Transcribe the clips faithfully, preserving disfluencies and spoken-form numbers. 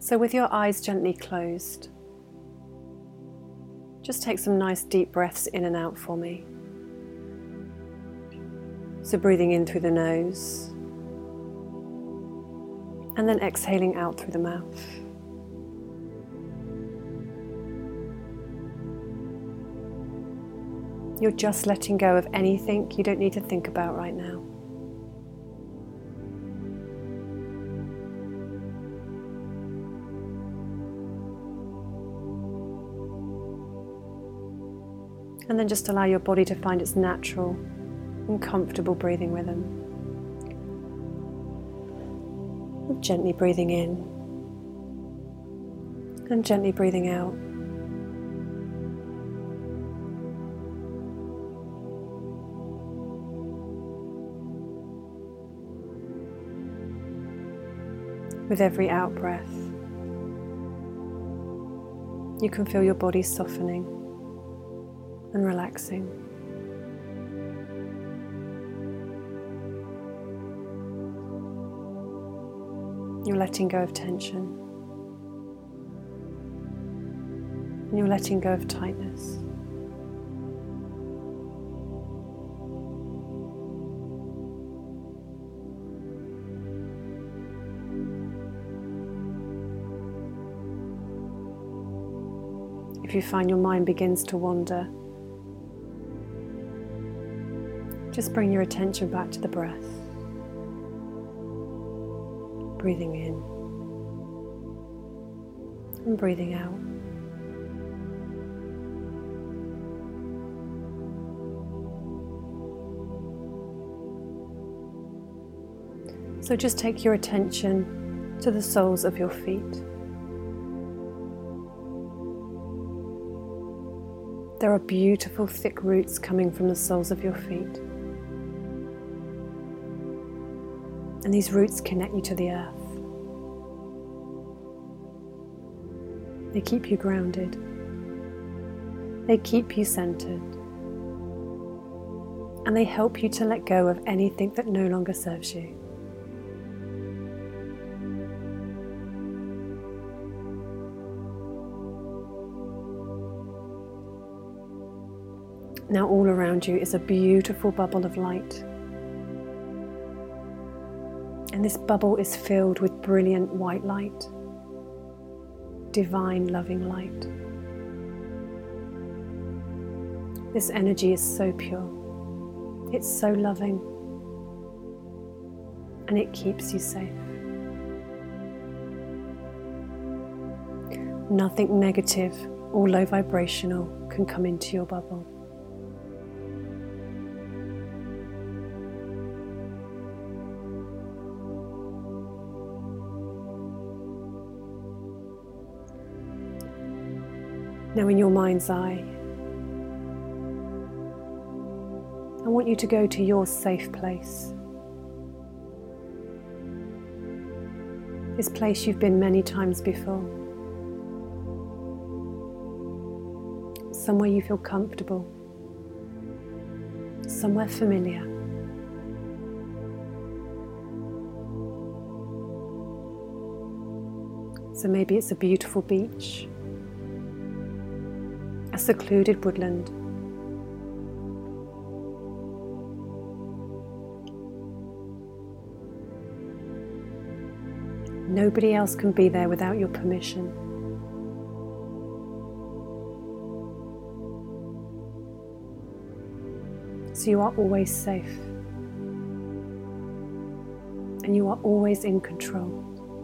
So with your eyes gently closed, just take some nice deep breaths in and out for me. So breathing in through the nose and then exhaling out through the mouth. You're just letting go of anything you don't need to think about right now. And then just allow your body to find its natural and comfortable breathing rhythm. Gently breathing in and gently breathing out. With every out breath, you can feel your body softening and relaxing. You're letting go of tension. And you're letting go of tightness. If you find your mind begins to wander, just bring your attention back to the breath. Breathing in and breathing out. So just take your attention to the soles of your feet. There are beautiful thick roots coming from the soles of your feet. And these roots connect you to the earth. They keep you grounded. They keep you centered. And they help you to let go of anything that no longer serves you. Now all around you is a beautiful bubble of light. And this bubble is filled with brilliant white light, divine loving light. This energy is so pure, it's so loving, and it keeps you safe. Nothing negative or low vibrational can come into your bubble. Now in your mind's eye, I want you to go to your safe place. This place you've been many times before. Somewhere you feel comfortable. Somewhere familiar. So maybe it's a beautiful beach, a secluded woodland, nobody else can be there without your permission. So you are always safe, and you are always in control.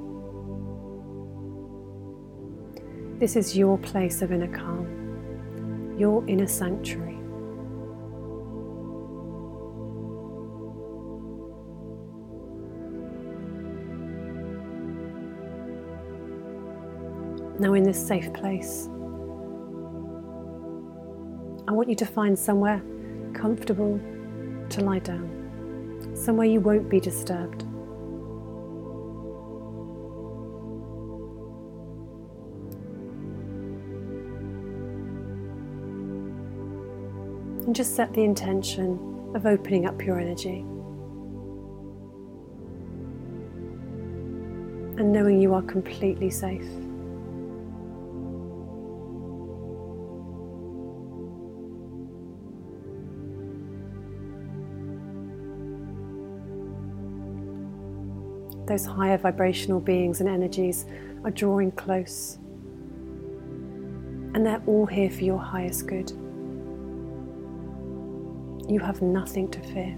This is your place of inner calm, your inner sanctuary. Now in this safe place, I want you to find somewhere comfortable to lie down, somewhere you won't be disturbed. And just set the intention of opening up your energy. and knowing you are completely safe. Those higher vibrational beings and energies are drawing close, and they're all here for your highest good. You have nothing to fear.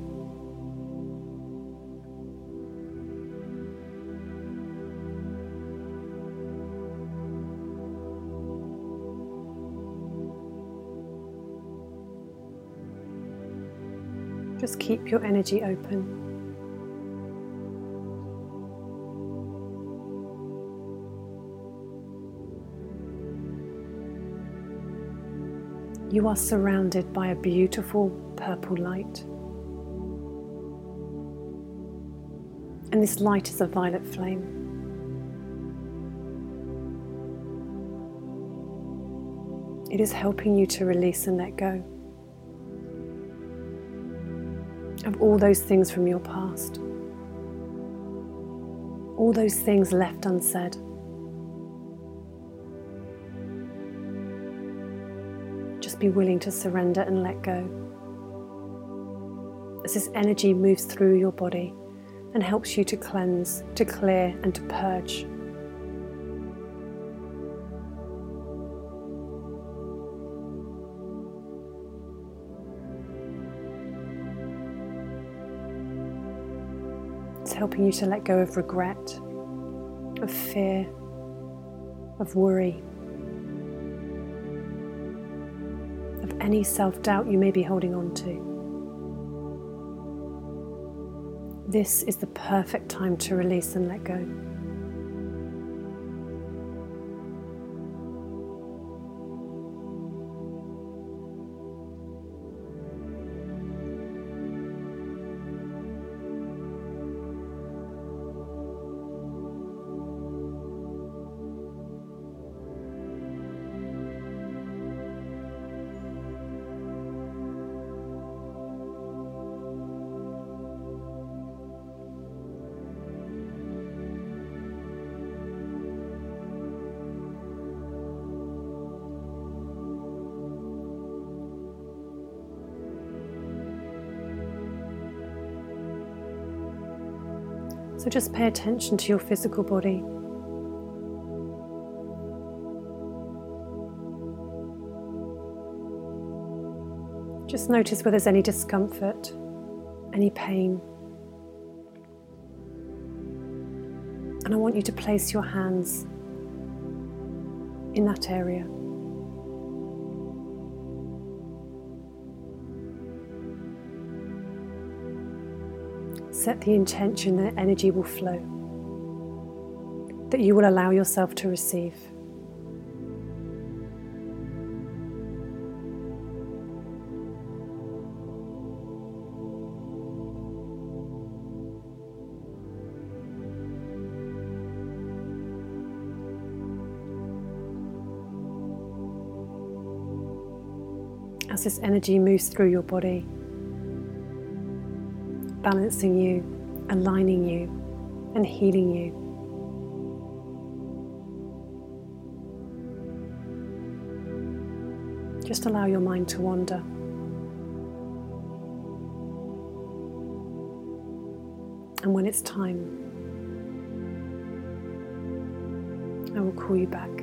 Just keep your energy open. You are surrounded by a beautiful purple light. And this light is a violet flame. It is helping you to release and let go of all those things from your past, all those things left unsaid. Just be willing to surrender and let go as this energy moves through your body and helps you to cleanse, to clear, and to purge. It's helping you to let go of regret, of fear, of worry, of any self-doubt you may be holding on to. This is the perfect time to release and let go. So just pay attention to your physical body. Just notice where there's any discomfort, any pain. And I want you to place your hands in that area. Set the intention that energy will flow, that you will allow yourself to receive. As this energy moves through your body, balancing you, aligning you, and healing you. Just allow your mind to wander. And when it's time, I will call you back.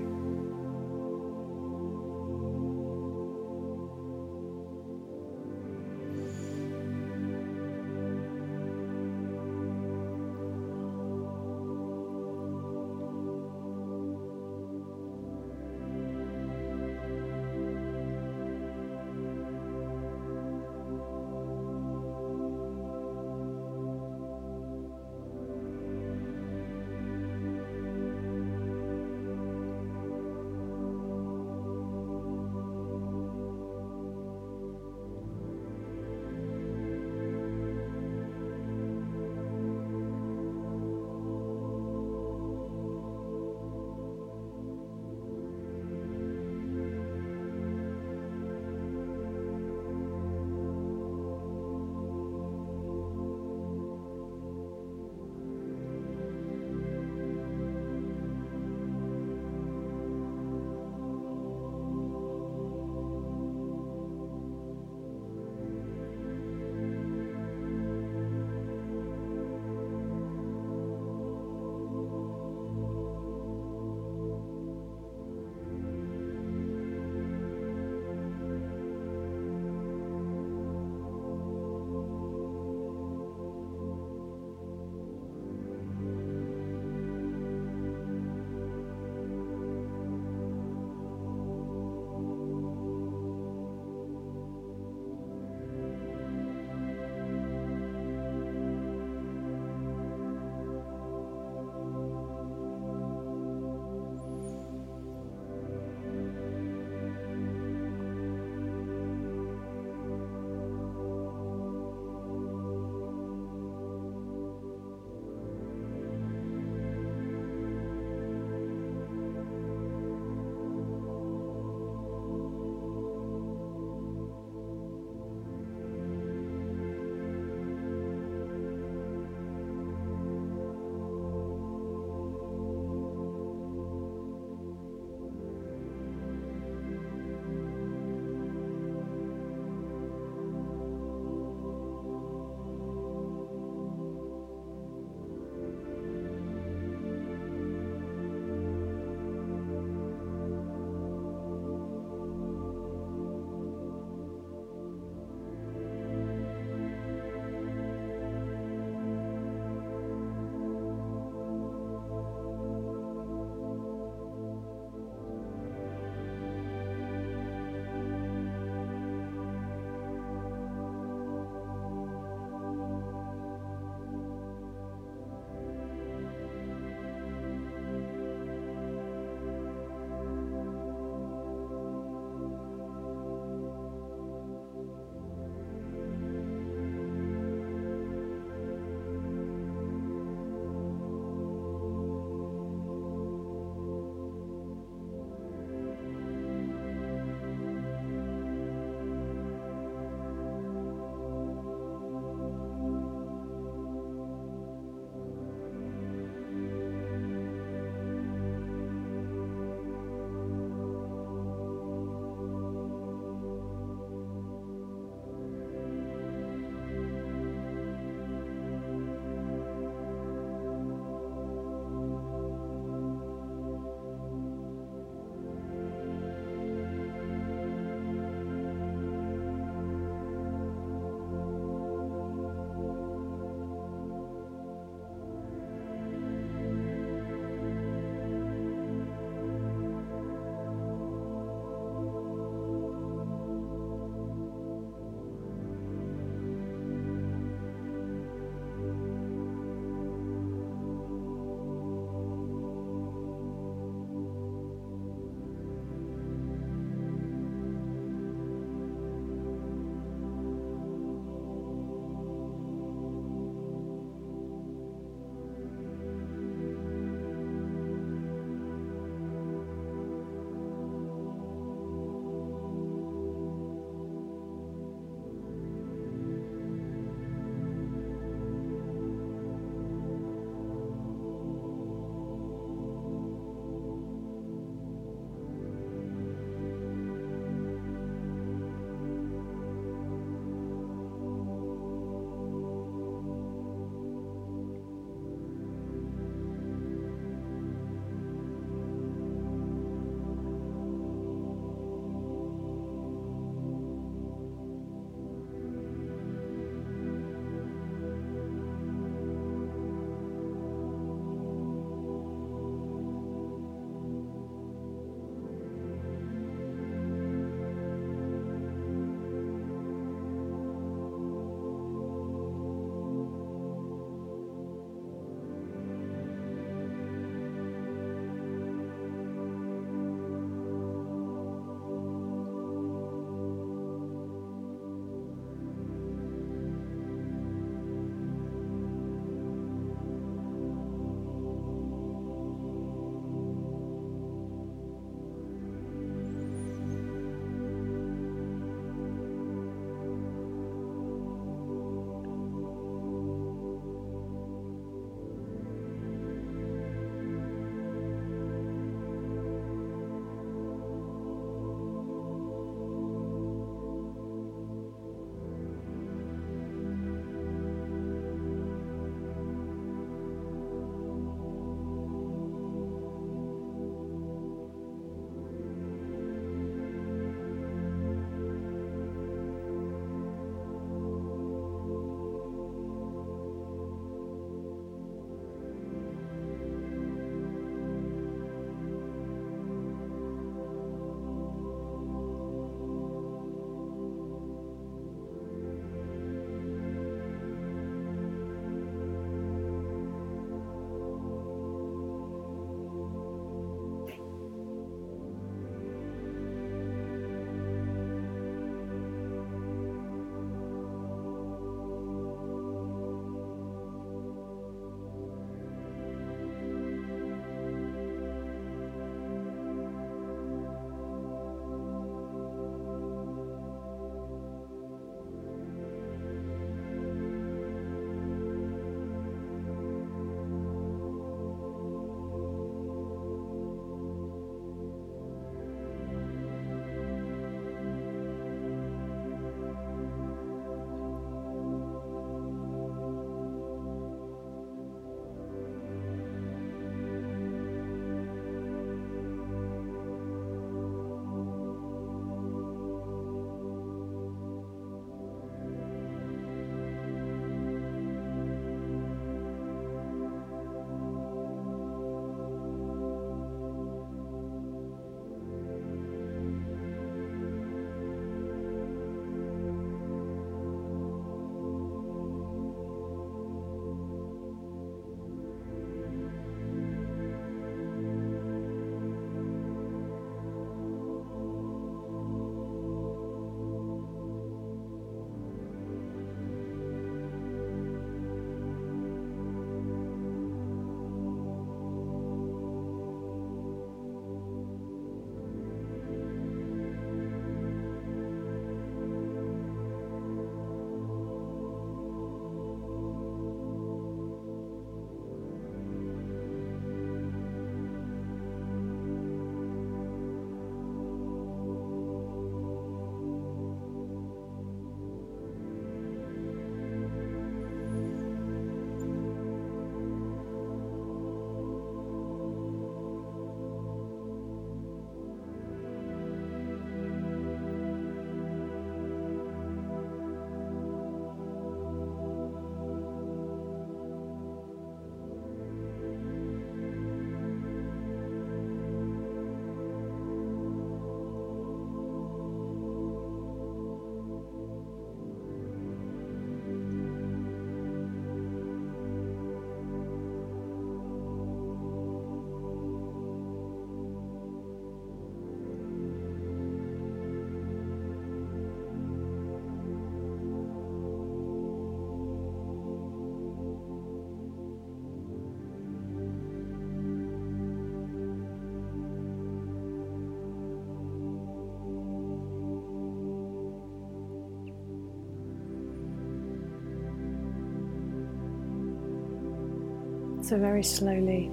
So very slowly,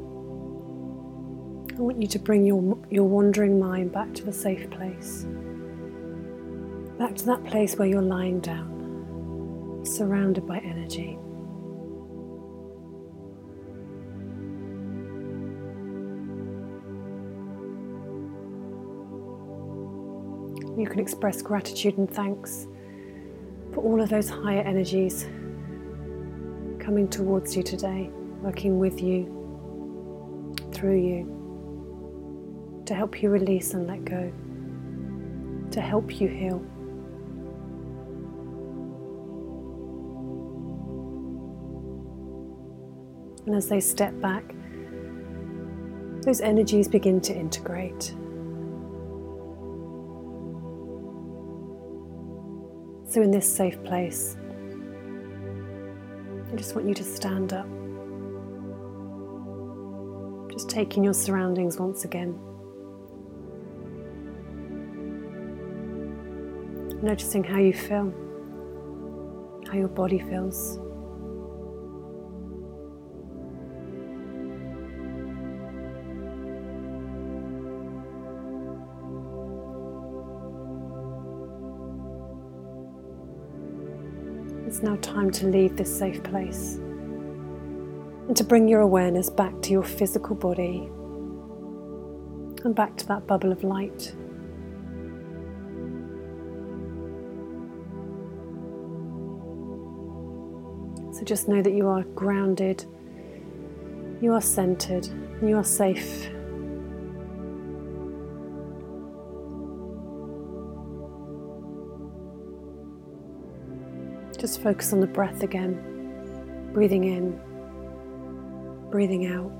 I want you to bring your, your wandering mind back to the safe place. Back to that place where you're lying down, surrounded by energy. You can express gratitude and thanks for all of those higher energies coming towards you today, working with you, through you, to help you release and let go, to help you heal. And as they step back, those energies begin to integrate. So in this safe place, I just want you to stand up, just taking your surroundings once again, noticing how you feel, how your body feels. It's now time to leave this safe place and to bring your awareness back to your physical body and back to that bubble of light. So just know that you are grounded, you are centered, and you are safe. Just focus on the breath again, breathing in, breathing out.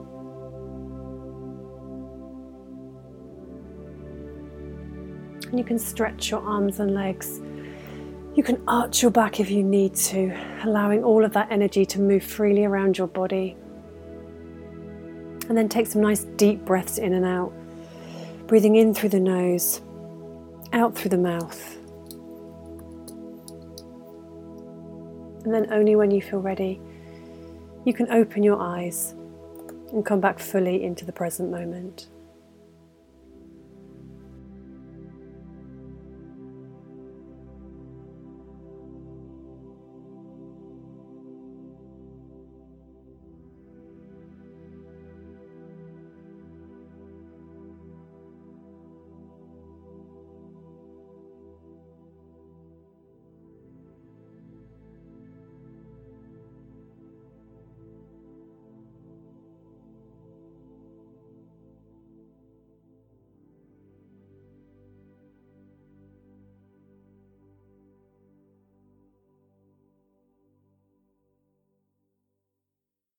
And you can stretch your arms and legs. You can arch your back if you need to, allowing all of that energy to move freely around your body. And then take some nice deep breaths in and out, breathing in through the nose, out through the mouth. And then only when you feel ready, you can open your eyes and come back fully into the present moment.